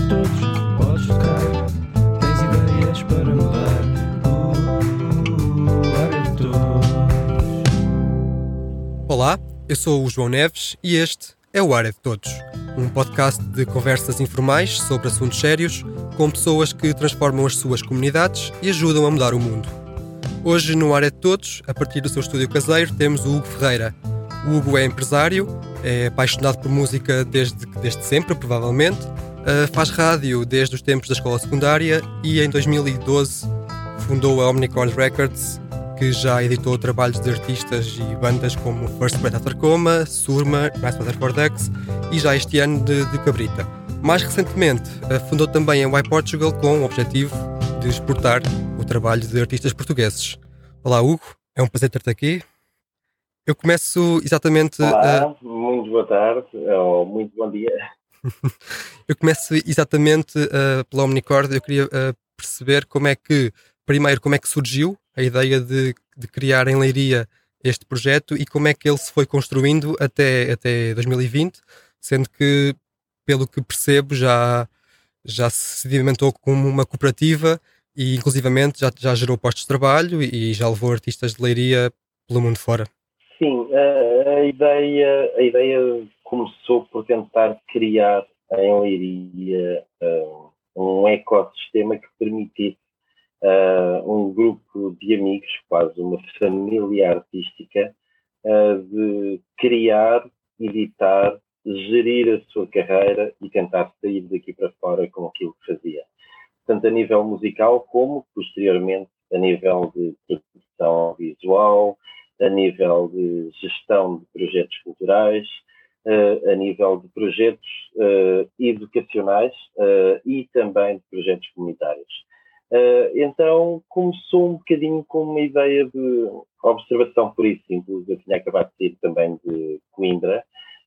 todos, podes tocar. Tens ideias para mudar. Área de Todos. Olá, eu sou o João Neves e este é o Área de Todos, um podcast de conversas informais sobre assuntos sérios com pessoas que transformam as suas comunidades e ajudam a mudar o mundo. Hoje no Área de Todos, a partir do seu estúdio caseiro, temos o Hugo Ferreira. O Hugo é empresário, é apaixonado por música desde sempre, provavelmente, faz rádio desde os tempos da escola secundária e em 2012 fundou a Omnichord Records, que já editou trabalhos de artistas e bandas como First Breath After Coma, Surma, Nice Weather for Ducks e já este ano de Cabrita. Mais recentemente, fundou também a Y Portugal com o objetivo de exportar o trabalho de artistas portugueses. Olá, Hugo, é um prazer ter-te aqui. Eu começo exatamente... Olá, muito boa tarde, ou muito bom dia. Eu começo exatamente pela Omnichord. Eu queria perceber como é que surgiu a ideia de criar em Leiria este projeto e como é que ele se foi construindo até 2020, sendo que, pelo que percebo, já se sedimentou como uma cooperativa e, inclusivamente, já gerou postos de trabalho e já levou artistas de Leiria pelo mundo fora. Sim, a ideia começou por tentar criar em Leiria um ecossistema que permitisse um grupo de amigos, quase uma família artística, de criar, editar, gerir a sua carreira e tentar sair daqui para fora com aquilo que fazia. Tanto a nível musical como, posteriormente, a nível de produção visual, a nível de gestão de projetos culturais, a nível de projetos educacionais e também de projetos comunitários. Então começou um bocadinho com uma ideia de observação por isso simples. Eu tinha acabado de sair também de Coimbra,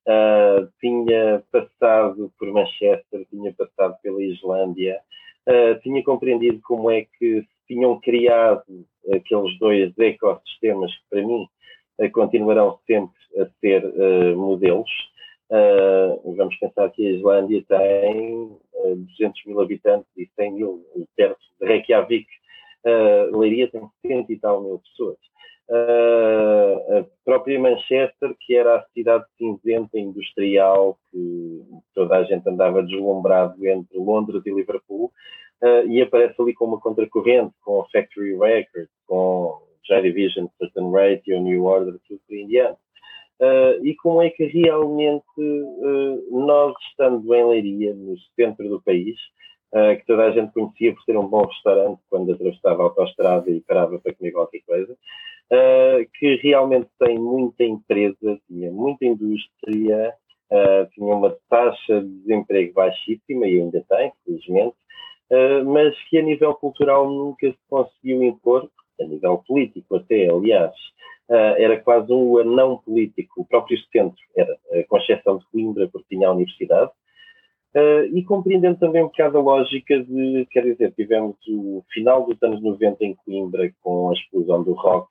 tinha passado por Manchester, tinha passado pela Islândia, tinha compreendido como é que se tinham criado aqueles dois ecossistemas que para mim continuarão sempre a ser modelos. Vamos pensar que a Islândia tem 200 mil habitantes e 100 mil perto de Reykjavik. Leiria tem 100 e tal mil pessoas. A própria Manchester, que era a cidade cinzenta industrial que toda a gente andava deslumbrado entre Londres e Liverpool, e aparece ali com uma contracorrente, com a Factory Records, com Joy Division, Certain Radio, New Order, tudo por em diante. E como é que realmente nós, estando em Leiria, no centro do país, que toda a gente conhecia por ter um bom restaurante quando atravessava a autoestrada e parava para comer qualquer coisa, que realmente tem muita empresa, tinha muita indústria, tinha uma taxa de desemprego baixíssima e ainda tem, felizmente, mas que a nível cultural nunca se conseguiu impor, a nível político até, aliás. Era quase um anão político. O próprio centro era, com exceção de Coimbra, porque tinha a universidade. E compreendendo também um bocado a lógica de, quer dizer, tivemos o final dos anos 90 em Coimbra com a explosão do rock,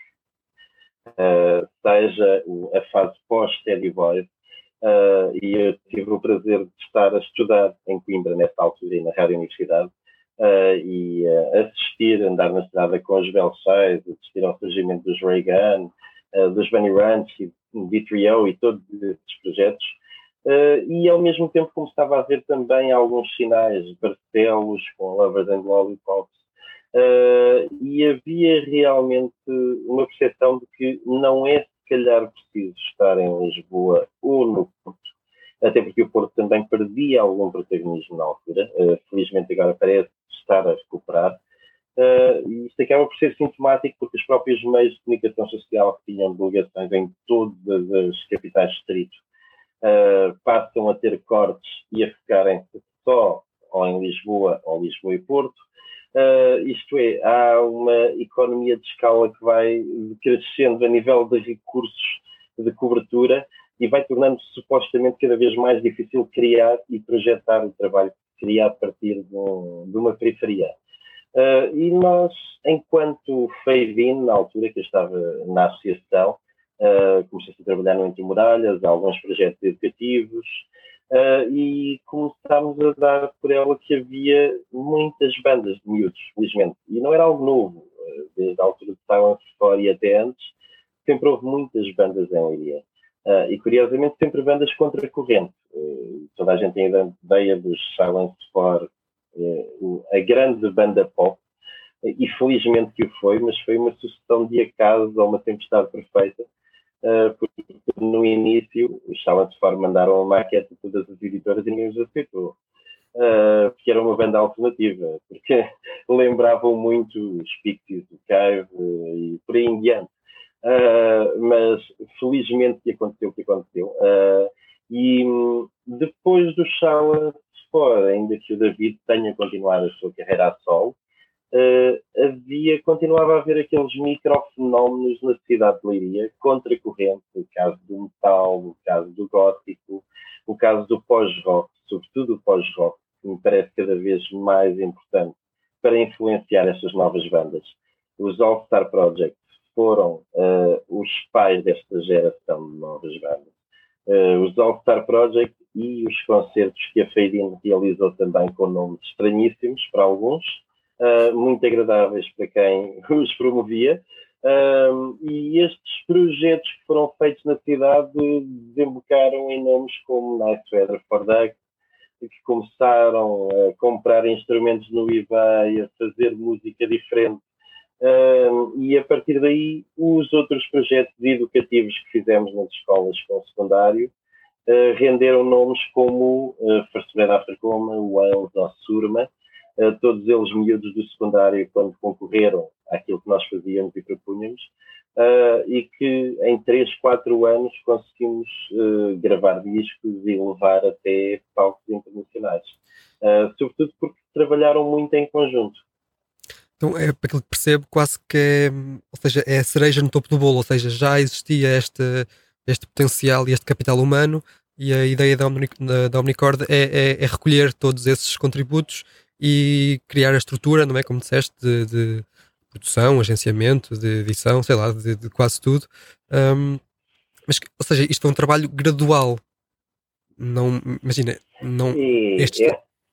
seja a fase pós-Teddy Boy, e eu tive o prazer de estar a estudar em Coimbra nessa altura e na Rádio Universidade, e assistir, andar na estrada com os Belchais, assistir ao surgimento dos Reagan, dos Bunny Ranch, D3O e todos esses projetos, e ao mesmo tempo começava a haver também alguns sinais, Barcelos com Lovers and Lollipops, e havia realmente uma percepção de que não é se calhar preciso estar em Lisboa ou no Porto, até porque o Porto também perdia algum protagonismo na altura, felizmente agora parece estar a recuperar. E isto acaba por ser sintomático porque os próprios meios de comunicação social que tinham delegações em todas as capitais de distrito passam a ter cortes e a focarem-se só ou em Lisboa ou Lisboa e Porto. Isto é, há uma economia de escala que vai crescendo a nível de recursos de cobertura e vai tornando-se supostamente cada vez mais difícil criar e projetar o trabalho criado a partir de uma periferia. E nós, enquanto Fave-In, na altura que eu estava na associação, comecei a trabalhar no Entre Muralhas, alguns projetos educativos, e começámos a dar por ela que havia muitas bandas de miúdos, felizmente. E não era algo novo, desde a altura de Silence Story até antes, sempre houve muitas bandas em Leiria. E curiosamente sempre bandas contra-corrente. Toda a gente tem a ideia dos Silence Sport, a grande banda pop, e felizmente que o foi, mas foi uma sucessão de acasos ou uma tempestade perfeita, porque no início os Silence Sport mandaram a maquete a todas as editoras e ninguém os aceitou. Porque era uma banda alternativa, porque lembravam muito os Pixies, o Cave e por aí em diante. Mas felizmente que aconteceu o que aconteceu. E depois do Silence Sport, ainda que o David tenha continuado a sua carreira a solo, continuava a haver aqueles microfenómenos na cidade de Leiria, contra-corrente, o caso do metal, o caso do gótico, o caso do pós-rock, sobretudo o pós-rock, que me parece cada vez mais importante para influenciar estas novas bandas. Os All-Star Project foram os pais desta geração de novas bandas. Os All-Star Project e os concertos que a Fade-In realizou também com nomes estranhíssimos para alguns, muito agradáveis para quem os promovia. E estes projetos que foram feitos na cidade desembocaram em nomes como Nice Weather for Ducks, que começaram a comprar instrumentos no eBay, a fazer música diferente. E a partir daí, os outros projetos educativos que fizemos nas escolas com o secundário renderam nomes como First Red After Coma, Wales ou Surma, todos eles miúdos do secundário quando concorreram àquilo que nós fazíamos e propunhamos, e que em 3, 4 anos conseguimos gravar discos e levar até palcos internacionais. Sobretudo porque trabalharam muito em conjunto. Então, é para aquilo que percebo, quase que é, ou seja, é a cereja no topo do bolo, ou seja, já existia este potencial e este capital humano, e a ideia da Omnicord é recolher todos esses contributos e criar a estrutura, não é? Como disseste, de produção, agenciamento, de edição, sei lá, de quase tudo. Mas, ou seja, isto foi um trabalho gradual. Não, imagina, não, estes...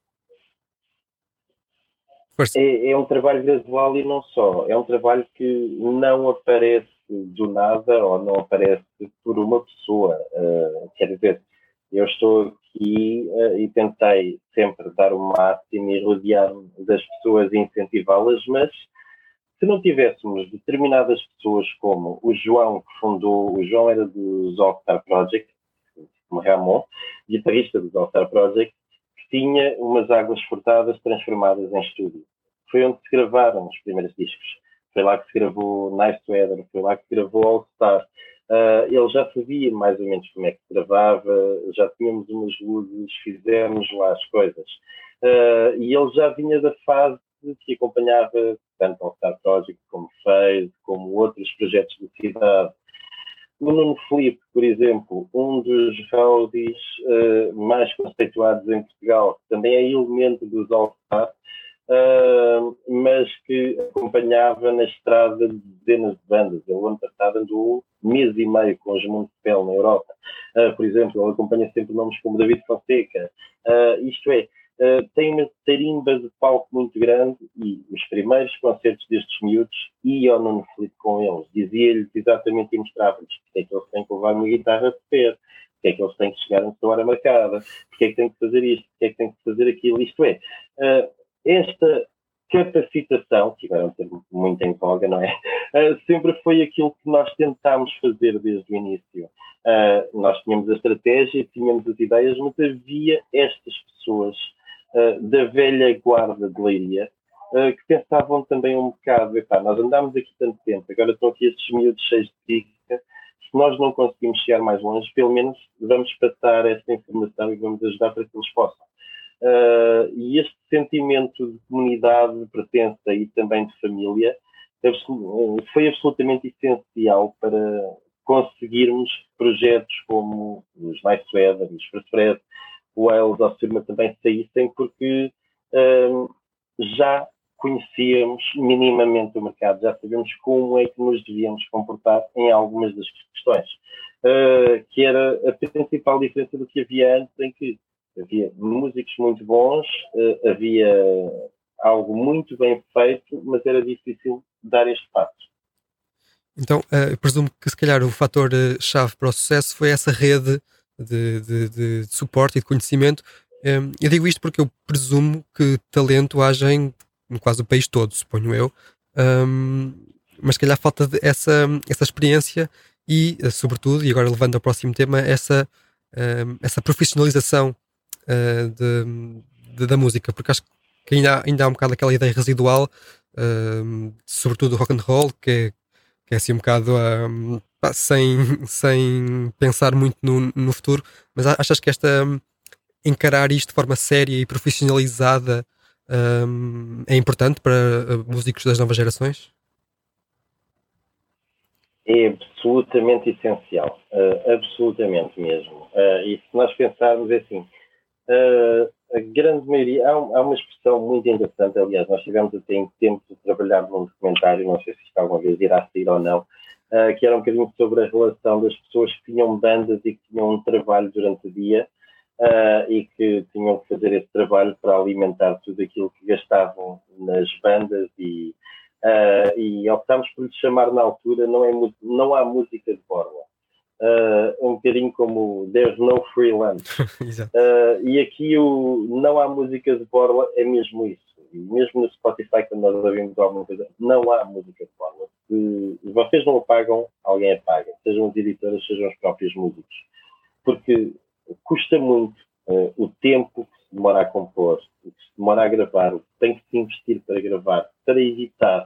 É um trabalho gradual e não só. É um trabalho que não aparece do nada ou não aparece por uma pessoa. Quer dizer, eu estou aqui e tentei sempre dar o máximo e rodear-me das pessoas e incentivá-las, mas se não tivéssemos determinadas pessoas como o João, que fundou, o João era dos All-Star Project, como Ramon, guitarrista dos All-Star Project, tinha umas águas furtadas transformadas em estúdio. Foi onde se gravaram os primeiros discos. Foi lá que se gravou Nice Weather, foi lá que se gravou All Star. Ele já sabia mais ou menos como é que se gravava, já tínhamos umas luzes, fizemos lá as coisas. E ele já vinha da fase que acompanhava tanto All Star Project como Phase, como outros projetos da cidade. O Nuno Filipe, por exemplo, um dos roadies mais conceituados em Portugal, também é elemento dos All-Star, mas que acompanhava na estrada de dezenas de bandas. Ele, ano passado, andou 1 mês e meio com os Municipal na Europa. Por exemplo, ele acompanha sempre nomes como David Fonseca. Isto é, tem uma tarimba de palco muito grande e os primeiros concertos destes miúdos ia ao Nuno Filipe com eles, dizia-lhes exatamente e mostrava-lhes porque é que eles têm que levar uma guitarra de pé, porque é que eles têm que chegar na sua hora marcada, porque é que têm que fazer isto, porque é que têm que fazer aquilo. Isto é, esta capacitação, que agora é um termo muito em voga, não é? Sempre foi aquilo que nós tentámos fazer desde o início. Nós tínhamos a estratégia, tínhamos as ideias, mas havia estas pessoas da velha guarda de Leiria, que pensavam também um bocado, nós andámos aqui tanto tempo, agora estão aqui estes miúdos cheios de pica, se nós não conseguimos chegar mais longe, pelo menos vamos passar esta informação e vamos ajudar para que eles possam. E este sentimento de comunidade, de pertença e também de família foi absolutamente essencial para conseguirmos projetos como os Nice Weather, os First Red, o Wales ou Surma também saíssem, porque já conhecíamos minimamente o mercado, já sabemos como é que nos devíamos comportar em algumas das questões, que era a principal diferença do que havia antes, em que Havia músicos muito bons, havia algo muito bem feito, mas era difícil dar este passo. Então, eu presumo que se calhar o fator chave para o sucesso foi essa rede de suporte e de conhecimento. Eu digo isto porque eu presumo que talento haja em quase o país todo, suponho eu. Mas se calhar falta essa experiência e, sobretudo, e agora levando ao próximo tema, essa profissionalização da música, porque acho que ainda há um bocado aquela ideia residual, sobretudo do rock and roll, que é assim um bocado pá, sem pensar muito no futuro, mas achas que encarar isto de forma séria e profissionalizada é importante para músicos das novas gerações? É absolutamente essencial, absolutamente mesmo. E se nós pensarmos assim, a grande maioria, há uma expressão muito interessante, aliás, nós tivemos até em tempo de trabalhar num documentário, não sei se isto alguma vez irá sair ou não, que era um bocadinho sobre a relação das pessoas que tinham bandas e que tinham um trabalho durante o dia e que tinham que fazer esse trabalho para alimentar tudo aquilo que gastavam nas bandas e optámos por lhe chamar na altura, não há música de borla. Um bocadinho como There's no freelance. E aqui o não há música de borla é mesmo isso. E mesmo no Spotify, quando nós ouvimos alguma coisa, não há música de borla. Se vocês não a pagam, alguém a paga. Sejam as editoras, sejam os próprios músicos. Porque custa muito o tempo que se demora a compor, o que se demora a gravar, o que tem que se investir para gravar, para editar.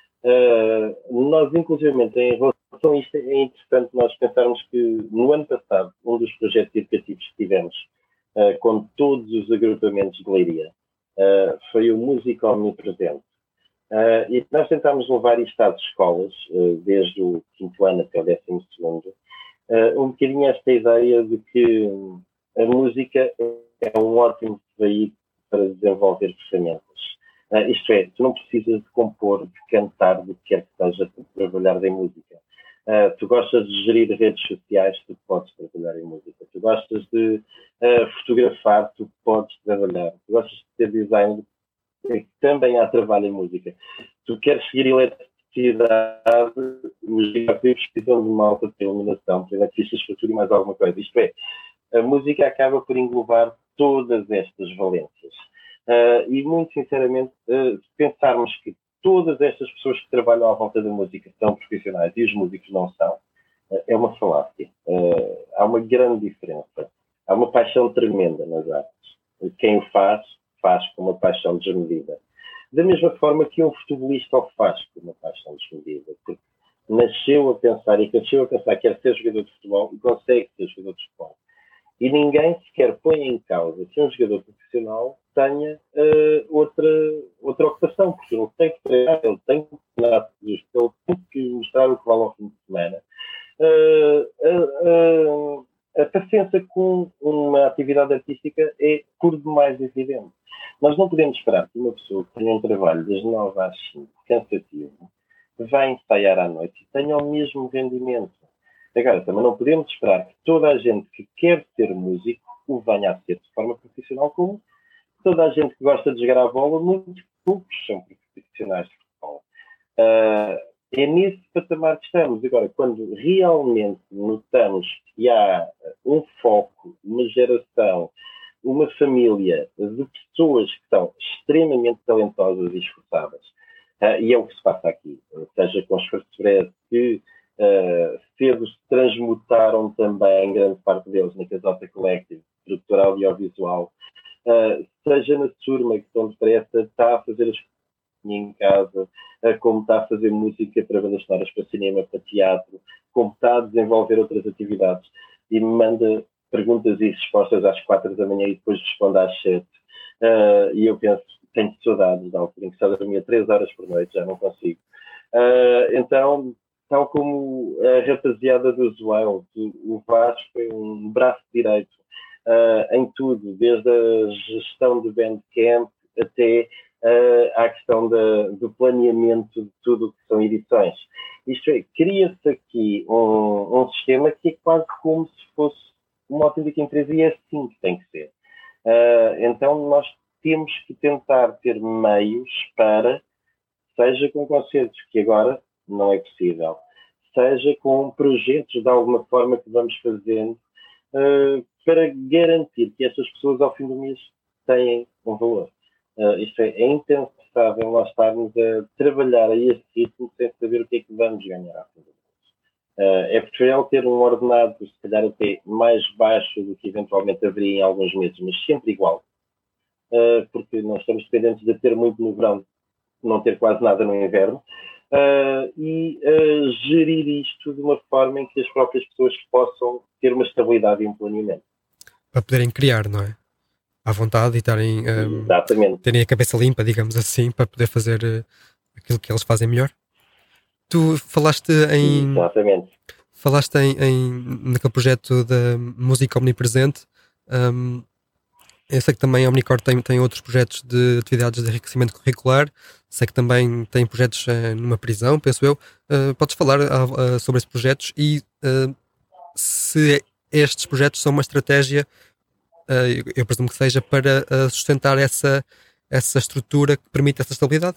Nós, inclusivamente, em relação a isto, é interessante nós pensarmos que no ano passado, um dos projetos educativos que tivemos com todos os agrupamentos de Leiria foi o Música Omnipresente. E nós tentámos levar isto às escolas, desde o 5º ano até o 12º, um bocadinho esta ideia de que a música é um ótimo veículo para desenvolver ferramentas. Isto é, tu não precisas de compor, de cantar, do que quer que seja para trabalhar em música. Tu gostas de gerir redes sociais, tu podes trabalhar em música. Tu gostas de fotografar, tu podes trabalhar. Tu gostas de ter design, também há trabalho em música. Tu queres seguir eletricidade, os gigapips precisam de uma alta iluminação, para eletricistas, futuro e mais alguma coisa. Isto é, a música acaba por englobar todas estas valências. E muito sinceramente, se pensarmos que todas estas pessoas que trabalham à volta da música são profissionais e os músicos não são, é uma falácia. Há uma grande diferença. Há uma paixão tremenda nas artes. Quem o faz com uma paixão desmedida. Da mesma forma que um futebolista o faz com uma paixão desmedida. Porque nasceu a pensar e cresceu a pensar que quer ser jogador de futebol e consegue ser jogador de futebol. E ninguém sequer põe em causa que um jogador profissional tenha outra ocupação, porque ele tem que treinar, ele tem que treinar, ele tem que mostrar o que vale ao fim de semana. A paciência com uma atividade artística é por demais evidente. Nós não podemos esperar que uma pessoa que tenha um trabalho das 9 às 5, cansativo, vá ensaiar à noite e tenha o mesmo rendimento. Agora, também não podemos esperar que toda a gente que quer ser músico o venha a ser de forma profissional, como toda a gente que gosta de jogar a bola, muitos poucos são profissionais de futebol. É nesse patamar que estamos. Agora, quando realmente notamos que há um foco, uma geração, uma família de pessoas que são extremamente talentosas e esforçadas, e é o que se passa aqui, seja com os First Breath, que cedo se transmutaram também, grande parte deles, na Casota Collective, produtora audiovisual, seja na Surma, que tão depressa está a fazer as coisas em casa, como está a fazer música para bandas sonoras, para cinema, para teatro, como está a desenvolver outras atividades e me manda perguntas e respostas às 4 da manhã e depois responde às 7. E eu penso, tenho saudades da altura em que só dormia 3 horas por noite, já não consigo. Então, tal como a rapaziada do Wild, o Vasco foi um braço direito em tudo, desde a gestão do Bandcamp até à questão do planeamento de tudo o que são edições. Isto é, cria-se aqui um sistema que é quase como se fosse uma autêntica empresa e é assim que tem que ser. Então nós temos que tentar ter meios para, seja com concertos, que agora não é possível, seja com projetos de alguma forma que vamos fazendo, para garantir que essas pessoas ao fim do mês têm um valor. Isto é impensável nós estarmos a trabalhar a esse ritmo sem saber o que é que vamos ganhar ao fim do mês. É preferível ter um ordenado, se calhar até mais baixo do que eventualmente haveria em alguns meses, mas sempre igual, porque nós estamos dependentes de ter muito no verão, não ter quase nada no inverno, e gerir isto de uma forma em que as próprias pessoas possam ter uma estabilidade e um planeamento. Para poderem criar, não é? À vontade e terem a cabeça limpa, digamos assim, para poder fazer aquilo que eles fazem melhor. Tu falaste Exatamente. Naquele projeto da música omnipresente. Eu sei que também a Omnicord tem outros projetos de atividades de enriquecimento curricular. Sei que também tem projetos numa prisão, penso eu. Podes falar sobre esses projetos e se estes projetos são uma estratégia, eu presumo que seja, para sustentar essa estrutura que permite essa estabilidade?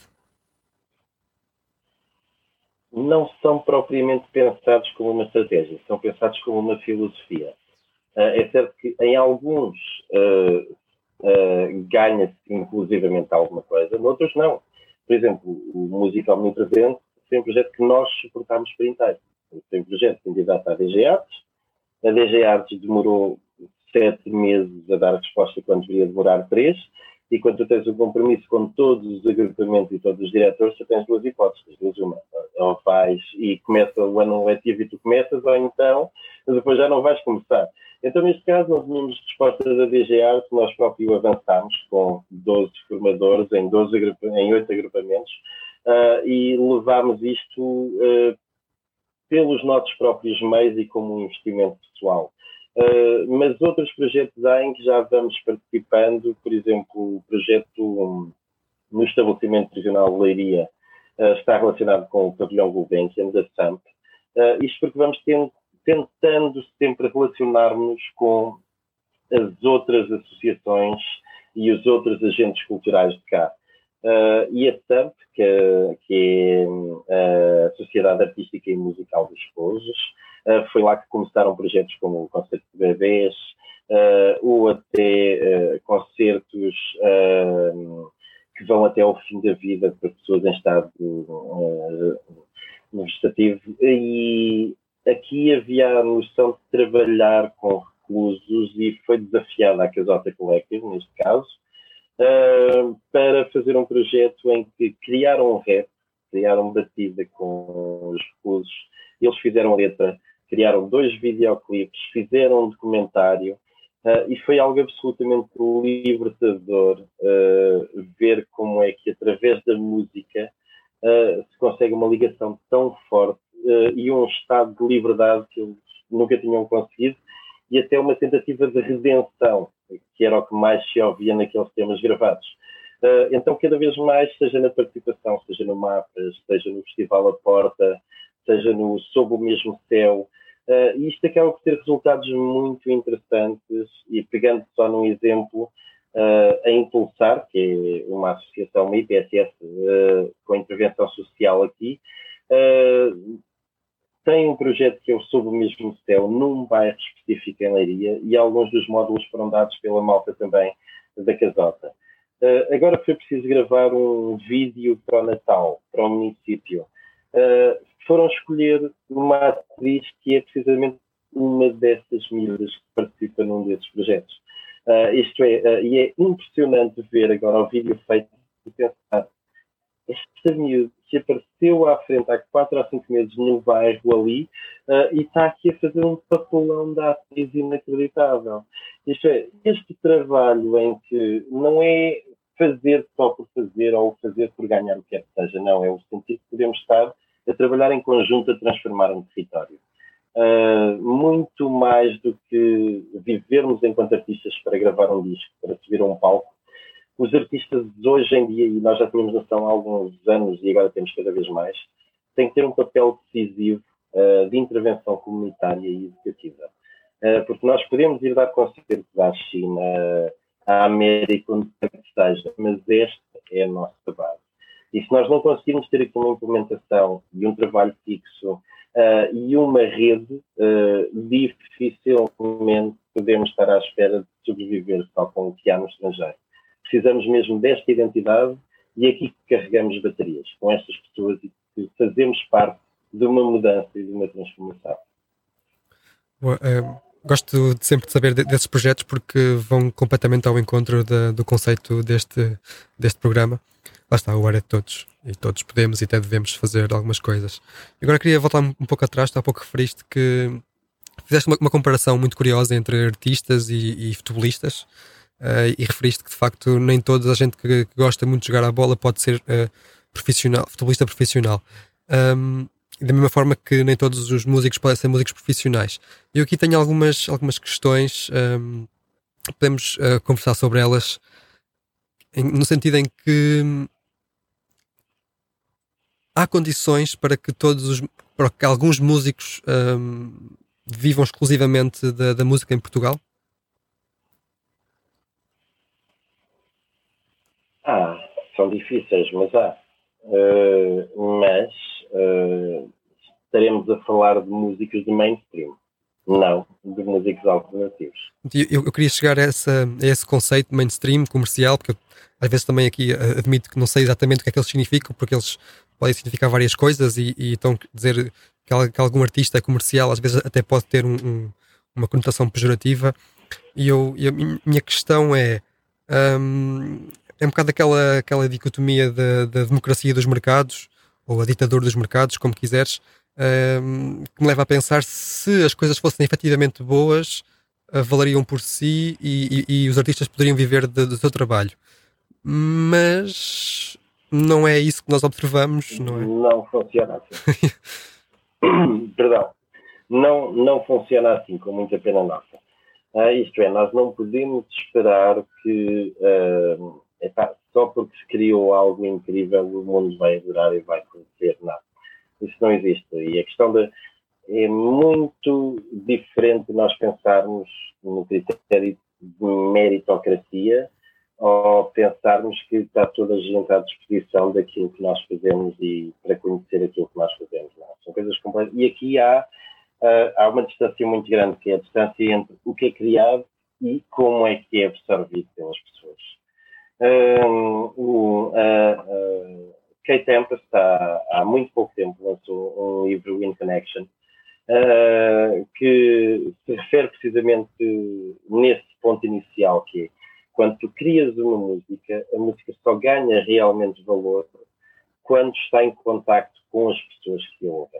Não são propriamente pensados como uma estratégia, são pensados como uma filosofia. É certo que em alguns ganha-se inclusivamente alguma coisa, noutros não. Por exemplo, o Música Omnipresente foi um projeto que nós suportámos por inteiro. Foi um projeto candidato à DG Artes. A DG Artes demorou 7 meses a dar a resposta quando deveria demorar 3. E quando tu tens um compromisso com todos os agrupamentos e todos os diretores, tu tens duas hipóteses, uma. Ou vais e começa o ano letivo e tu começas, ou então depois já não vais começar. Então, neste caso, nós tínhamos respostas da DG Arte, nós próprios avançámos com 12 formadores em 8 agrupamentos e levámos isto pelos nossos próprios meios e como um investimento pessoal. Mas outros projetos há em que já vamos participando, por exemplo, o projeto no estabelecimento regional de Leiria está relacionado com o pavilhão Gulbenkian da SAMP. Isto porque vamos tentando sempre relacionar-nos com as outras associações e os outros agentes culturais de cá. E a SAMP, que é a Sociedade Artística e Musical dos Pousos, foi lá que começaram projetos como o Concerto de Bebés, ou até concertos que vão até ao fim da vida para pessoas em estado vegetativo. E aqui havia a noção de trabalhar com reclusos e foi desafiada a Casota Collective, neste caso, para fazer um projeto em que criaram um rap, criaram batida com os reclusos, eles fizeram letra, criaram 2 videoclipes, fizeram um documentário e foi algo absolutamente libertador ver como é que através da música se consegue uma ligação tão forte e um estado de liberdade que eles nunca tinham conseguido e até uma tentativa de redenção, que era o que mais se ouvia naqueles temas gravados. Então, cada vez mais, seja na participação, seja no Mapas, seja no Festival A Porta, seja no Sob o Mesmo Céu, isto acaba por ter resultados muito interessantes e pegando só num exemplo, a Impulsar, que é uma associação, uma IPSS, com intervenção social aqui, tem um projeto que é o Sob o Mesmo Céu, num bairro específico em Leiria, e alguns dos módulos foram dados pela malta também da Casota. Agora foi preciso gravar um vídeo para o Natal, para o município. Foram escolher uma atriz que é precisamente uma dessas miúdas que participa num desses projetos. E é impressionante ver agora o vídeo feito e pensar, esta miúda que apareceu à frente há 4 ou 5 meses no bairro ali e está aqui a fazer um papelão da atriz inacreditável. Este trabalho em que não é fazer só por fazer ou fazer por ganhar o que é que seja, não, é o sentido que podemos estar a trabalhar em conjunto a transformar um território. Muito mais do que vivermos enquanto artistas para gravar um disco, para subir a um palco. Os artistas de hoje em dia, e nós já tínhamos noção há alguns anos e agora temos cada vez mais, têm que ter um papel decisivo de intervenção comunitária e educativa. Porque nós podemos ir dar concertos à China, à América, onde quer que seja, mas esta é a nossa base. E se nós não conseguirmos ter aqui uma implementação e um trabalho fixo e uma rede, dificilmente podemos estar à espera de sobreviver tal como o que há no estrangeiro. Precisamos mesmo desta identidade e aqui que carregamos baterias com estas pessoas e que fazemos parte de uma mudança e de uma transformação. Gosto de sempre de saber desses projetos porque vão completamente ao encontro do conceito deste programa. Lá está, o ar é de todos e todos podemos e até devemos fazer algumas coisas. Agora queria voltar um pouco atrás. Tu há pouco referiste que fizeste uma comparação muito curiosa entre artistas e futebolistas e referiste que de facto nem toda a gente que gosta muito de jogar a bola pode ser profissional, futebolista profissional. Da mesma forma que nem todos os músicos podem ser músicos profissionais. Eu aqui tenho algumas questões, podemos conversar sobre elas, no sentido em que há condições para que para que alguns músicos vivam exclusivamente da música em Portugal? São difíceis, mas há. Estaremos a falar de músicos de mainstream, não de músicos alternativos. Eu queria chegar a esse conceito de mainstream, comercial, porque eu, às vezes também aqui admito que não sei exatamente o que é que eles significam, porque eles podem significar várias coisas e então dizer que algum artista é comercial às vezes até pode ter uma conotação pejorativa. E a minha questão é um bocado aquela dicotomia da democracia dos mercados, ou a ditadura dos mercados, como quiseres, que me leva a pensar se as coisas fossem efetivamente boas, valeriam por si e os artistas poderiam viver do seu trabalho. Mas não é isso que nós observamos, não é? Não funciona assim. Perdão. Não funciona assim, com muita pena nossa. Isto é, nós não podemos esperar que só porque se criou algo incrível o mundo vai durar e vai acontecer. Não. Isso não existe. E a questão é muito diferente de nós pensarmos no critério de meritocracia ou pensarmos que está toda a gente à disposição daquilo que nós fazemos e para conhecer aquilo que nós fazemos. Não. São coisas completas. E aqui há uma distância muito grande, que é a distância entre o que é criado e como é que é absorvido pelas pessoas. Kate Tempest há muito pouco tempo lançou um livro, In Connection, que se refere precisamente nesse ponto inicial, que é quando tu crias uma música, a música só ganha realmente valor quando está em contacto com as pessoas que a ouvem.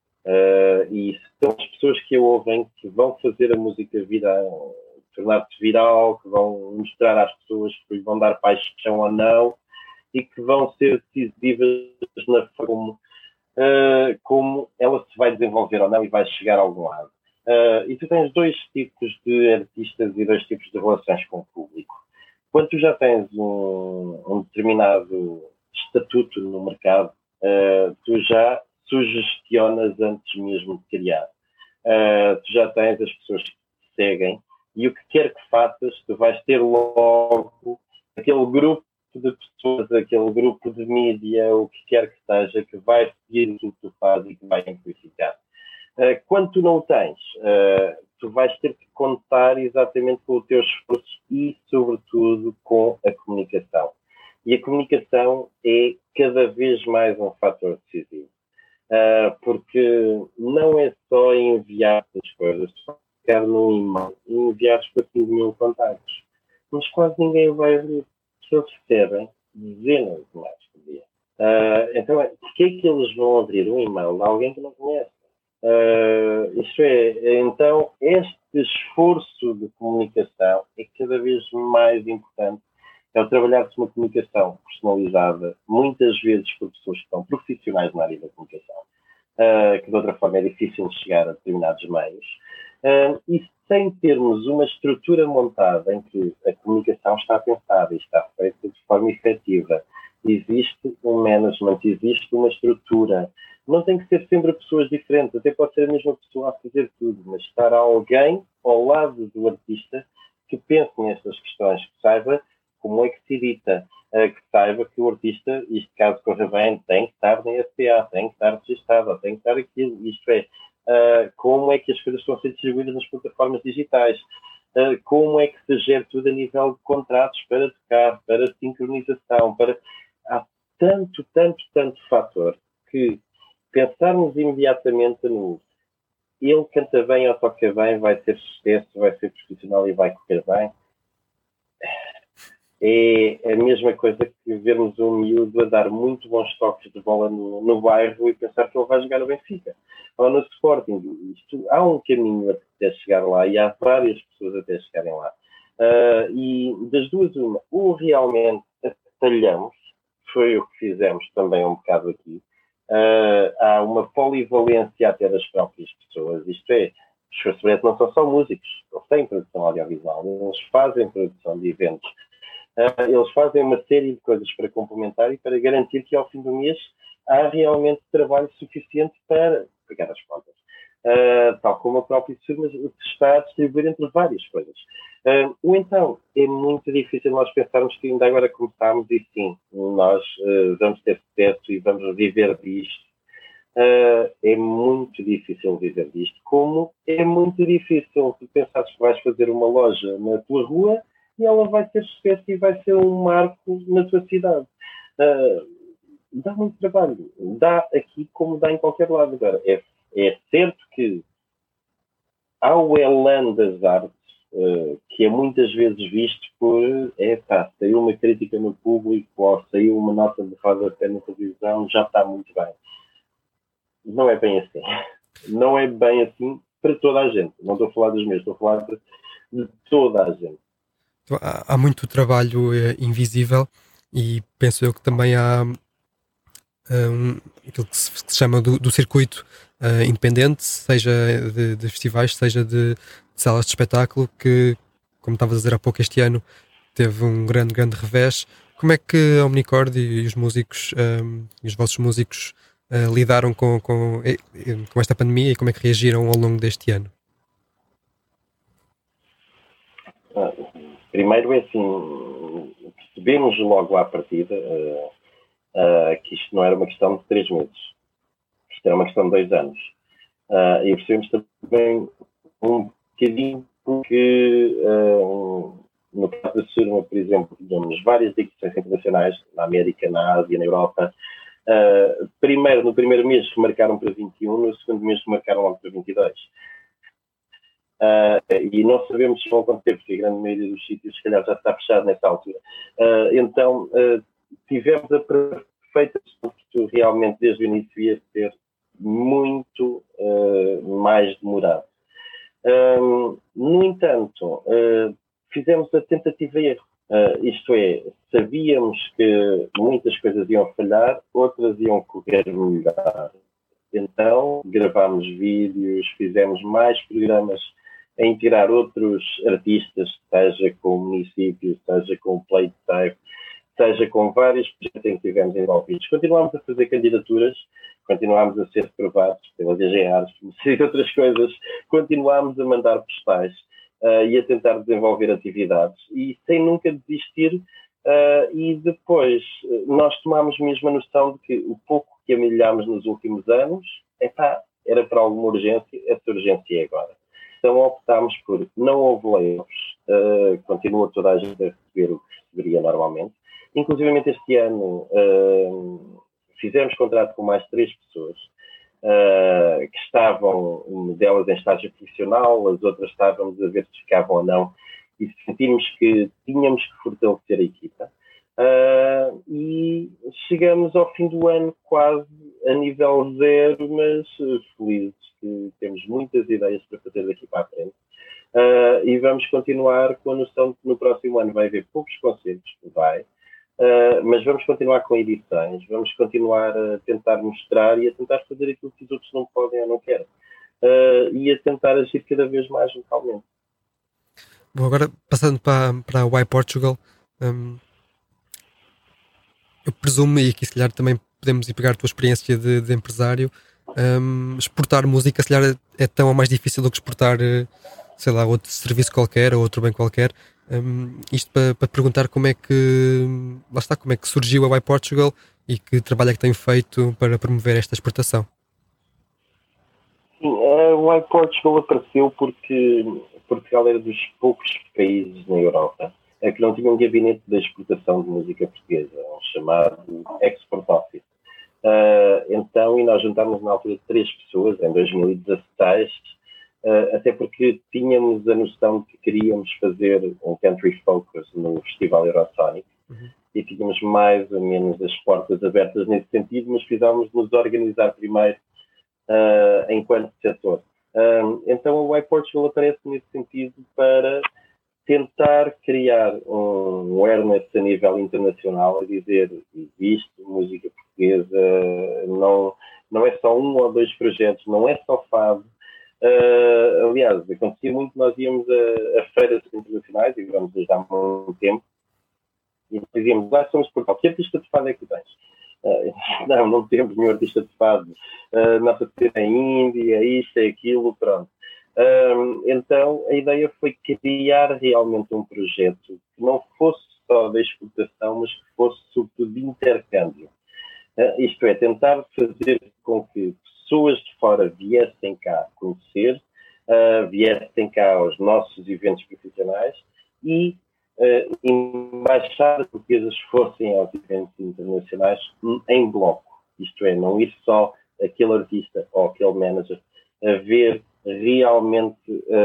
E são as pessoas que a ouvem que vão fazer a música tornar-se viral, que vão mostrar às pessoas que lhe vão dar paixão ou não e que vão ser decisivas na forma como ela se vai desenvolver ou não e vai chegar a algum lado. E tu tens dois tipos de artistas e dois tipos de relações com o público. Quando tu já tens um determinado estatuto no mercado, tu já sugestionas antes mesmo de criar. Tu já tens as pessoas que te seguem e o que quer que faças, tu vais ter logo aquele grupo de pessoas, aquele grupo de mídia, o que quer que seja, que vai seguir o que tu fazes e que vai amplificar. Quando tu não o tens, tu vais ter que contar exatamente com o teu esforço e, sobretudo, com a comunicação. E a comunicação é cada vez mais um fator decisivo. Porque não é só enviar as coisas, só ficar num e-mail e enviar para 5 mil contactos. Mas quase ninguém vai abrir, porque eles recebem dezenas de mais por dia. Então, porquê é que eles vão abrir um e-mail de alguém que não conhece? Isto é, então, este esforço de comunicação é cada vez mais importante. É o trabalhar-se uma comunicação personalizada, muitas vezes por pessoas que são profissionais na área da comunicação, que de outra forma é difícil chegar a determinados meios, e sem termos uma estrutura montada em que a comunicação está pensada e está feita de forma efetiva. Existe um management, existe uma estrutura. Não tem que ser sempre pessoas diferentes, até pode ser a mesma pessoa a fazer tudo, mas estar alguém ao lado do artista que pense nestas questões, que saiba como é que se edita, que saiba que o artista, isto caso corra bem, tem que estar na SPA, tem que estar registado, tem que estar aquilo, isto é, como é que as coisas estão a ser distribuídas nas plataformas digitais, como é que se gera tudo a nível de contratos para tocar, para sincronização, há tanto fator que pensarmos imediatamente no ele canta bem ou toca bem, vai ter sucesso, vai ser profissional e vai correr bem. É a mesma coisa que vermos um miúdo a dar muito bons toques de bola no bairro e pensar que ele vai jogar no Benfica ou no Sporting. Há um caminho até chegar lá e há várias pessoas até chegarem lá. E das duas, uma, ou realmente atalhamos, foi o que fizemos também um bocado aqui. Há uma polivalência até das próprias pessoas, isto é, os Schwarzbrett não são só músicos, eles têm produção audiovisual, eles fazem produção de eventos, eles fazem uma série de coisas para complementar e para garantir que ao fim do mês há realmente trabalho suficiente para pegar as contas. Tal como a própria firma se está a distribuir entre várias coisas. Ou então, é muito difícil nós pensarmos que ainda agora começámos e sim, nós vamos ter sucesso e vamos viver disto. É muito difícil viver disto, como é muito difícil tu pensares que vais fazer uma loja na tua rua e ela vai ter sucesso e vai ser um marco na tua cidade. Dá muito trabalho. Dá aqui como dá em qualquer lado. Agora, é certo que há o elan das artes, que é muitas vezes visto por saiu uma crítica no público ou saiu uma nota de rodapé na televisão, já está muito bem. Não é bem assim. Não é bem assim para toda a gente. Não estou a falar dos meus, estou a falar de toda a gente. Há muito trabalho invisível e penso eu que também há aquilo que se chama do circuito independente, seja de festivais, seja de salas de espetáculo, que, como estavas a dizer há pouco, este ano teve um grande revés. Como é que a Omnicord e os músicos, e os vossos músicos lidaram com esta pandemia e como é que reagiram ao longo deste ano? Primeiro é assim, percebemos logo à partida que isto não era uma questão de 3 meses, isto era uma questão de 2 anos. E percebemos também um bocadinho porque, no caso da Surma, por exemplo, tivemos várias edições internacionais na América, na Ásia, na Europa. No primeiro mês marcaram para 21, no segundo mês marcaram logo para 22. E não sabemos se vão acontecer, porque a grande maioria dos sítios se calhar já está fechado nessa altura. Então tivemos a perfeita questão que realmente desde o início ia ser muito mais demorado. No entanto, fizemos a tentativa e erro. Isto é, sabíamos que muitas coisas iam falhar, outras iam correr melhor. Então gravámos vídeos, fizemos mais programas a integrar outros artistas, seja com municípios, seja com Playtime, seja com vários projetos em que estivemos envolvidos. Continuámos a fazer candidaturas, continuámos a ser aprovados pela DGARS, e outras coisas, continuámos a mandar postais e a tentar desenvolver atividades, e sem nunca desistir. E depois nós tomámos mesmo a noção de que o pouco que amilhámos nos últimos anos era para alguma urgência, essa urgência é agora. Então optámos por não houve layoffs, continua toda a gente a receber o que receberia normalmente. Inclusive este ano fizemos contrato com mais 3 pessoas que estavam, delas em estágio profissional, as outras estávamos a ver se ficavam ou não, e sentimos que tínhamos que fortalecer a equipa. E chegamos ao fim do ano quase a nível 0, mas felizes que temos muitas ideias para fazer daqui para a frente. E vamos continuar com a noção de que no próximo ano vai haver poucos concertos, mas vamos continuar com edições, vamos continuar a tentar mostrar e a tentar fazer aquilo que os outros não podem ou não querem, e a tentar agir cada vez mais localmente. Bom, agora passando para a Why Portugal, eu presumo, e aqui se calhar também podemos ir pegar a tua experiência de empresário, exportar música se calhar é tão ou mais difícil do que exportar sei lá, outro serviço qualquer ou outro bem qualquer. Isto para perguntar como é que, lá está, como é que surgiu a iPortugal e que trabalho é que tem feito para promover esta exportação. Sim, o iPortugal apareceu porque Portugal era dos poucos países na Europa que não tinha um gabinete de exportação de música portuguesa, um chamado Export Office. Então, e nós juntámos na altura 3 pessoas, em 2016, até porque tínhamos a noção de que queríamos fazer um country focus no Festival Eurosonic, e tínhamos mais ou menos as portas abertas nesse sentido, mas precisávamos nos organizar primeiro enquanto setor. Então o iPortugal aparece nesse sentido para tentar criar um awareness a nível internacional, a dizer existe música portuguesa, não é só 1 ou 2 projetos, não é só fado. Aliás, acontecia muito, nós íamos a feiras internacionais, e vamos desde há muito tempo, e dizíamos, lá somos de Portugal, que artista de fado é que tens? Não temos nenhum artista de fado. Nossa cena é Índia, isto, é aquilo, pronto. Então a ideia foi criar realmente um projeto que não fosse só de exportação, mas que fosse sobretudo de intercâmbio. Isto é, tentar fazer com que pessoas de fora viessem cá conhecer, viessem cá aos nossos eventos profissionais e embaixadas portuguesas fossem aos eventos internacionais em bloco. Isto é, não ir só aquele artista ou aquele manager a ver realmente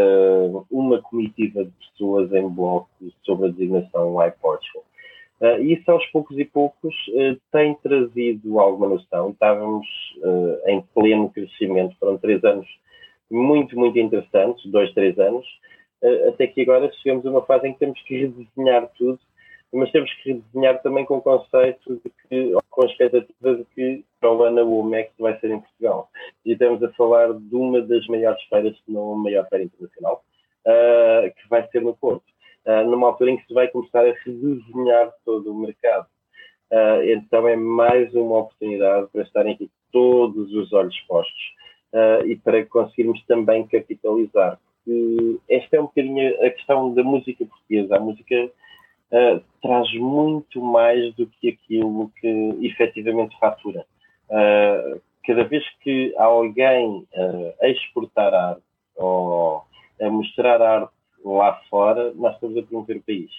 uma comitiva de pessoas em bloco sobre a designação iPortugal. Isso aos poucos e poucos tem trazido alguma noção. Estávamos em pleno crescimento, foram 3 anos muito, muito interessantes, 2, 3 anos, até que agora chegamos a uma fase em que temos que redesenhar tudo, mas temos que redesenhar também com o conceito de que, ou com a expectativa de que para o ano o MEX vai ser em Portugal. E estamos a falar de uma das maiores feiras, se não a maior feira internacional, que vai ser no Porto, numa altura em que se vai começar a redesenhar todo o mercado. Então é mais uma oportunidade para estarem aqui todos os olhos postos e para conseguirmos também capitalizar. Esta é um bocadinho a questão da música portuguesa. A música traz muito mais do que aquilo que efetivamente fatura. Cada vez que há alguém a exportar arte ou a mostrar arte lá fora, nós estamos a promover o país.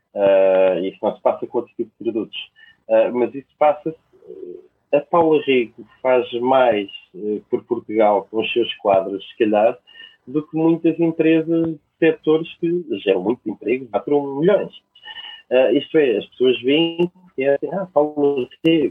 Isso não se passa com outro tipo de produtos. Mas isso passa-se. A Paula Rego faz mais por Portugal com os seus quadros, se calhar, do que muitas empresas de setores que geram muitos empregos, faturam milhões. Isto é, as pessoas veem e dizem, Paula Rego,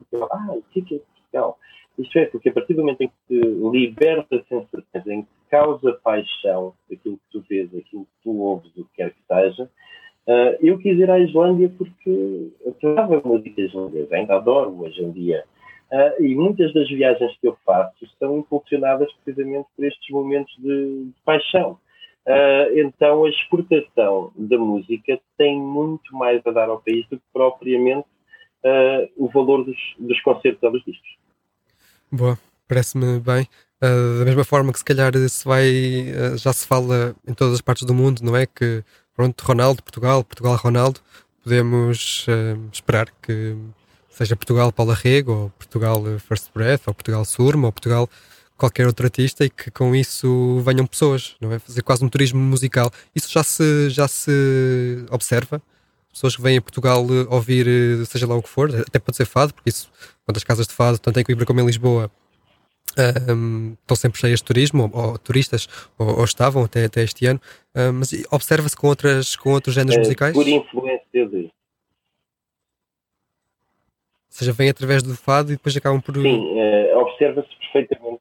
o que é Portugal? Isto é, porque a partir do momento em que te liberta sensações, em que causa paixão daquilo que tu vês, daquilo que tu ouves, o que quer que seja, eu quis ir à Islândia porque eu adorava música islandesa, ainda adoro hoje em dia. E muitas das viagens que eu faço são impulsionadas precisamente por estes momentos de paixão. Então a exportação da música tem muito mais a dar ao país do que propriamente o valor dos concertos ou dos discos. Boa, parece-me bem. Da mesma forma que se calhar já se fala em todas as partes do mundo, não é? Que pronto, Ronaldo, Portugal, Ronaldo, podemos esperar que seja Portugal Paula Rego, ou Portugal First Breath, ou Portugal Surma, ou Portugal qualquer outro artista, e que com isso venham pessoas, não é? Fazer quase um turismo musical. Isso já se observa? Pessoas que vêm a Portugal ouvir, seja lá o que for, até pode ser fado, porque isso, quando as casas de fado, tanto em Coimbra como em Lisboa, estão sempre cheias de turismo, ou turistas, ou estavam até este ano, mas observa-se com outros géneros musicais? Por influência de... Ou seja, vêm através do fado e depois acabam por... Sim, observa-se perfeitamente.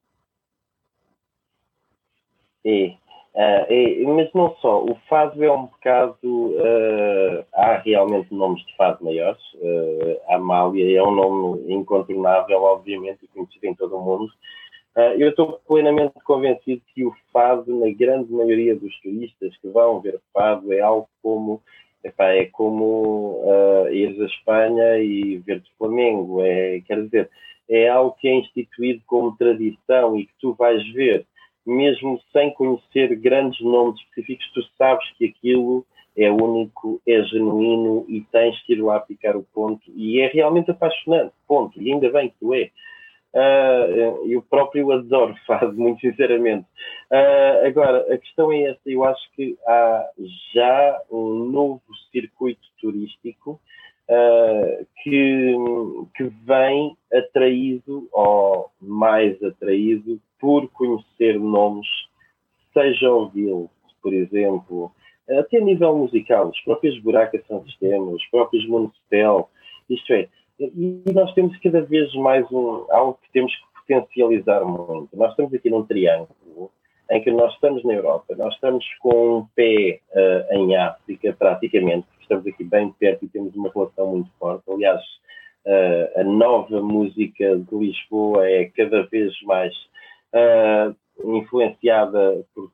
Mas não só, o fado é um bocado, há realmente nomes de fado maiores, a Amália é um nome incontornável, obviamente, e conhecido em todo o mundo. Eu estou plenamente convencido que o fado, na grande maioria dos turistas que vão ver fado, é algo como, é como ires a Espanha e ver o Flamengo, quer dizer, é algo que é instituído como tradição e que tu vais ver. mesmo sem conhecer grandes nomes específicos, tu sabes que aquilo é único, é genuíno e tens que ir lá picar o ponto. E é realmente apaixonante, ponto. E ainda bem que tu é. Eu próprio adoro Fado, muito sinceramente. Agora, a questão é esta. Eu acho que há já um novo circuito turístico que vem atraído, ou mais atraído, por conhecer nomes, seja ouvi-lo, por exemplo, até a nível musical, os próprios Buraca São Sistema, os próprios Municipal, isto é, e nós temos cada vez mais algo que temos que potencializar muito. Nós estamos aqui num triângulo em que nós estamos na Europa, nós estamos com um pé em África, praticamente, porque estamos aqui bem perto e temos uma relação muito forte. Aliás, a nova música de Lisboa é cada vez mais influenciada por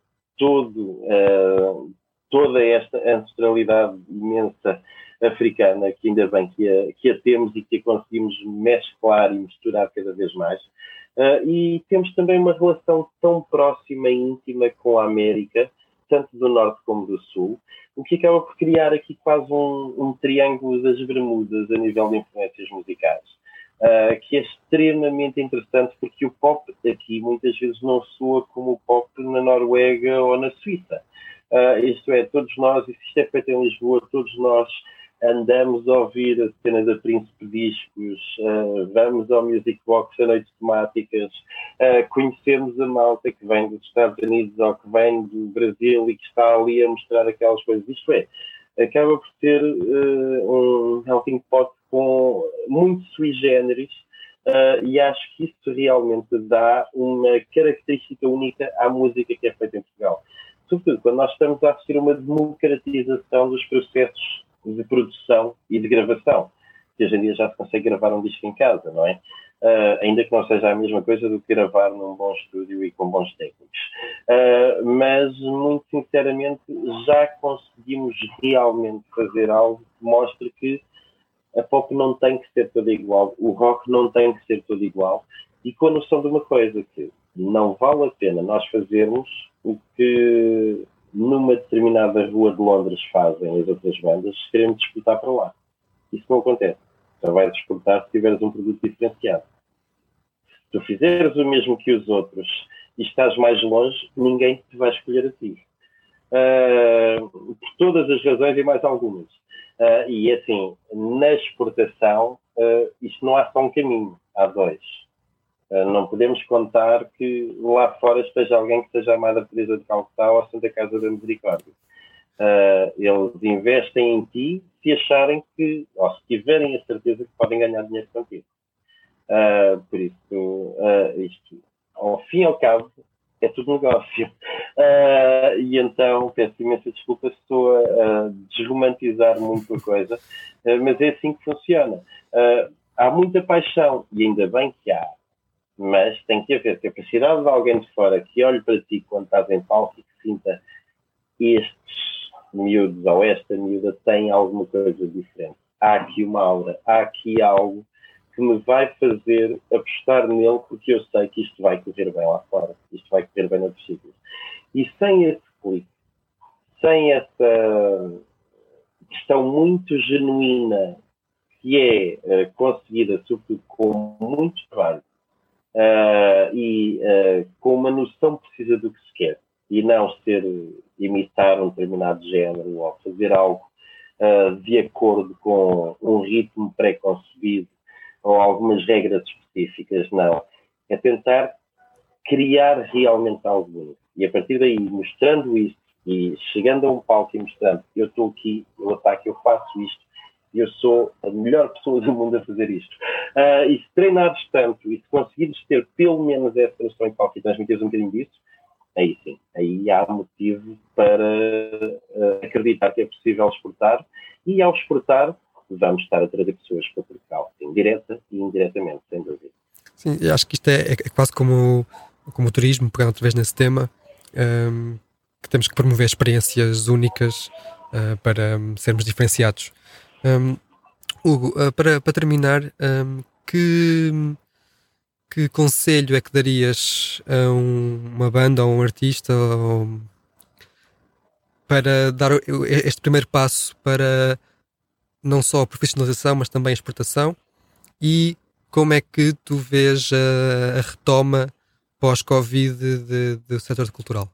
toda esta ancestralidade imensa africana, que ainda bem que a temos e que a conseguimos mesclar e misturar cada vez mais. E temos também uma relação tão próxima e íntima com a América, tanto do Norte como do Sul, o que acaba por criar aqui quase um triângulo das Bermudas a nível de influências musicais, que é extremamente interessante, porque o pop aqui muitas vezes não soa como o pop na Noruega ou na Suíça. Isto é, todos nós, e se isto é feito em Lisboa, todos nós andamos a ouvir a cena da Príncipe Discos, vamos ao Music Box a noites temáticas, conhecemos a malta que vem dos Estados Unidos ou que vem do Brasil e que está ali a mostrar aquelas coisas. Isto é, acaba por ser um melting pot com muito sui generis, e acho que isso realmente dá uma característica única à música que é feita em Portugal. Sobretudo quando nós estamos a assistir a uma democratização dos processos de produção e de gravação, que hoje em dia já se consegue gravar um disco em casa, não é? Ainda que não seja a mesma coisa do que gravar num bom estúdio e com bons técnicos. Mas, muito sinceramente, já conseguimos realmente fazer algo que mostre que a pop não tem que ser toda igual, o rock não tem que ser todo igual, e com a noção de uma coisa, que não vale a pena nós fazermos o que numa determinada rua de Londres fazem as outras bandas, se queremos disputar para lá. Isso não acontece. Só vais disputar se tiveres um produto diferenciado. Se tu fizeres o mesmo que os outros e estás mais longe, ninguém te vai escolher a ti. Por todas as razões e mais algumas. E assim, na exportação, isto não há só um caminho, há dois. Não podemos contar que lá fora esteja alguém que seja a Madre Teresa de Calcutá ou a Santa Casa da Misericórdia. Eles investem em ti se acharem que, ou se tiverem a certeza que podem ganhar dinheiro contigo. Por isso, isto, ao fim e ao cabo, é tudo negócio. E então, peço imensa desculpa se estou a desromantizar muito a coisa, mas é assim que funciona. Há muita paixão, e ainda bem que há. Mas tem que haver capacidade de alguém de fora que olhe para ti quando estás em palco e que sinta estes miúdos ou esta miúda tem alguma coisa diferente. Há aqui uma aura, há aqui algo que me vai fazer apostar nele, porque eu sei que isto vai correr bem lá fora, isto vai correr bem noutros sítios. E sem esse clique, sem essa questão muito genuína que é conseguida, sobretudo com muito trabalho, com uma noção precisa do que se quer e não imitar um determinado género ou fazer algo de acordo com um ritmo pré-concebido ou algumas regras específicas, não. É tentar criar realmente algo único. E a partir daí, mostrando isto e chegando a um palco e mostrando eu estou aqui, eu ataco, eu faço isto, eu sou a melhor pessoa do mundo a fazer isto. E se treinares tanto e se conseguires ter pelo menos essa noção em palco e transmitires um bocadinho disso, aí sim, aí há motivo para acreditar que é possível exportar, e ao exportar vamos estar a trazer pessoas para Portugal, direta e indiretamente, sem dúvida. Sim, eu acho que isto é quase como o turismo, pegando outra vez nesse tema, que temos que promover experiências únicas para sermos diferenciados. Hugo, para terminar, que que conselho é que darias a uma banda ou um artista para dar este primeiro passo para não só a profissionalização, mas também a exportação? E como é que tu vês a retoma pós-Covid do setor cultural?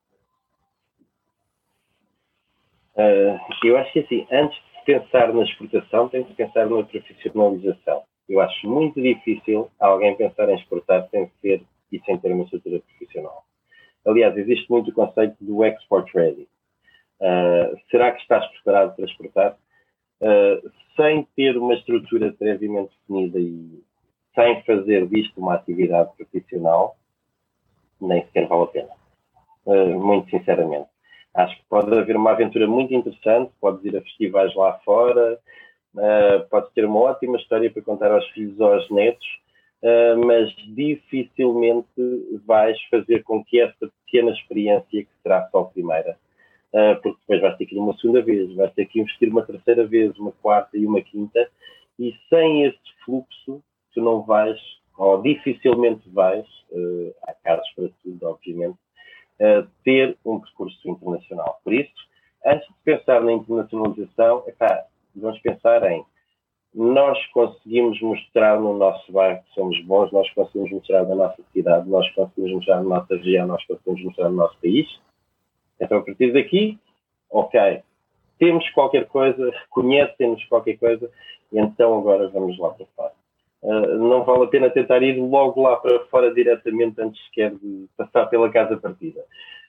Eu acho que assim, antes de pensar na exportação, tem que pensar na profissionalização. Eu acho muito difícil alguém pensar em exportar sem ser e sem ter uma estrutura profissional. Aliás, existe muito o conceito do export ready. Será que estás preparado para exportar? Sem ter uma estrutura previamente definida e sem fazer disto uma atividade profissional, nem sequer vale a pena. Muito sinceramente. Acho que pode haver uma aventura muito interessante, podes ir a festivais lá fora, podes ter uma ótima história para contar aos filhos ou aos netos, mas dificilmente vais fazer com que esta pequena experiência, que será só a primeira, porque depois vais ter que ir uma segunda vez, vais ter que investir uma terceira vez, uma quarta e uma quinta, e sem este fluxo tu não vais, ou dificilmente vais, há casos para tudo, obviamente, ter um percurso internacional. Por isso, antes de pensar na internacionalização, vamos pensar em nós conseguimos mostrar no nosso bairro que somos bons, nós conseguimos mostrar na nossa cidade, nós conseguimos mostrar na nossa região, nós conseguimos mostrar no nosso país. Então, a partir daqui, temos qualquer coisa, reconhecem-nos qualquer coisa, e então agora vamos lá para fora. Não vale a pena tentar ir logo lá para fora diretamente antes sequer de passar pela casa partida.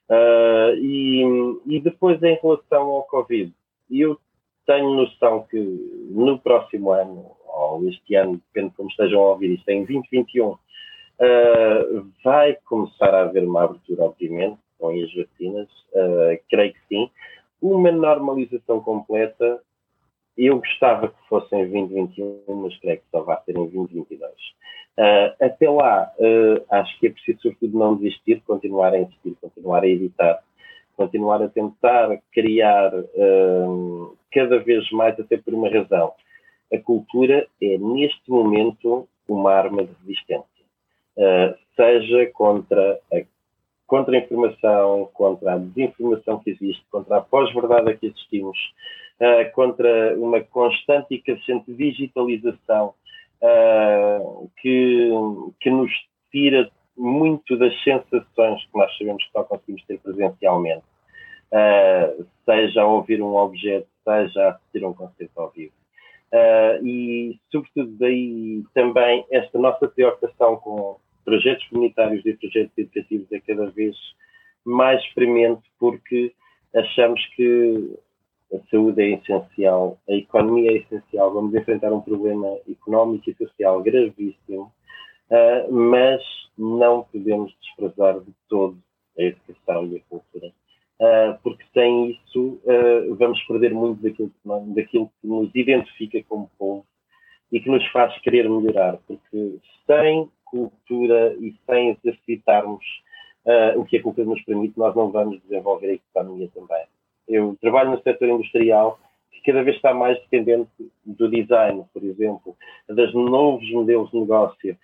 E depois, em relação ao Covid, eu tenho noção que no próximo ano, ou este ano, depende de como estejam a ouvir isto, em 2021, vai começar a haver uma abertura, obviamente, com as vacinas, creio que sim. Uma normalização completa, eu gostava que fosse em 2021, mas creio que só vai ser em 2022. Até lá, acho que é preciso, sobretudo, não desistir, continuar a insistir, continuar a editar, continuar a tentar criar cada vez mais, até por uma razão. A cultura é, neste momento, uma arma de resistência. Seja contra a informação, contra a desinformação que existe, contra a pós-verdade a que assistimos, contra uma constante e crescente digitalização que nos tira muito das sensações que nós sabemos que só conseguimos ter presencialmente, seja a ouvir um objeto, seja a assistir a um concerto ao vivo. E, sobretudo, daí também esta nossa preocupação com projetos comunitários e projetos educativos é cada vez mais premente, porque achamos que a saúde é essencial, a economia é essencial, vamos enfrentar um problema económico e social gravíssimo, mas não podemos desprezar de todo a educação e a cultura, porque sem isso vamos perder muito daquilo que nos identifica como povo e que nos faz querer melhorar, porque sem cultura e sem exercitarmos o que a cultura nos permite, nós não vamos desenvolver a economia também. Eu trabalho no setor industrial, que cada vez está mais dependente do design, por exemplo, dos novos modelos de negócio,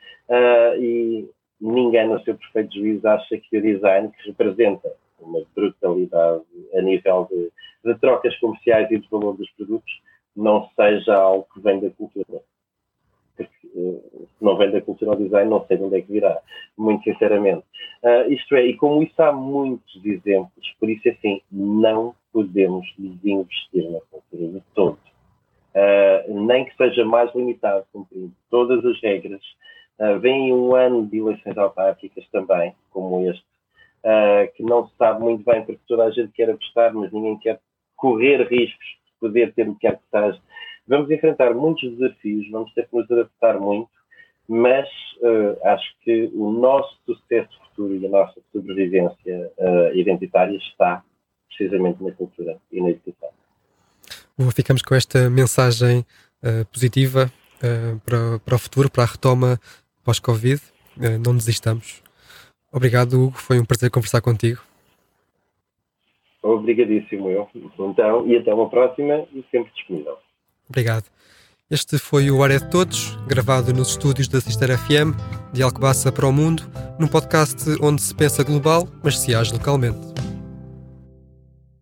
e ninguém, no seu perfeito juízo, acha que o design, que representa uma brutalidade a nível de trocas comerciais e de valor dos produtos, não seja algo que vem da cultura. Porque se não vem da cultura ao design, não sei de onde é que virá, muito sinceramente. Isto é, e como isso há muitos exemplos, por isso assim, não podemos desinvestir na cultura de todo. Nem que seja mais limitado, cumprindo todas as regras. Vem um ano de eleições autárquicas também, como este, que não se sabe muito bem, porque toda a gente quer apostar, mas ninguém quer correr riscos de poder ter o que quer que seja. Vamos enfrentar muitos desafios, vamos ter que nos adaptar muito, mas acho que o nosso sucesso futuro e a nossa sobrevivência identitária está precisamente na cultura e na educação. Bom, ficamos com esta mensagem positiva para o futuro, para a retoma pós-Covid. Não desistamos. Obrigado, Hugo. Foi um prazer conversar contigo. Obrigadíssimo, eu. Então, e até uma próxima e sempre disponível. Obrigado. Este foi o Área de Todos, gravado nos estúdios da Sister FM. de Alcobaça para o mundo, num podcast onde se pensa global, mas se age localmente.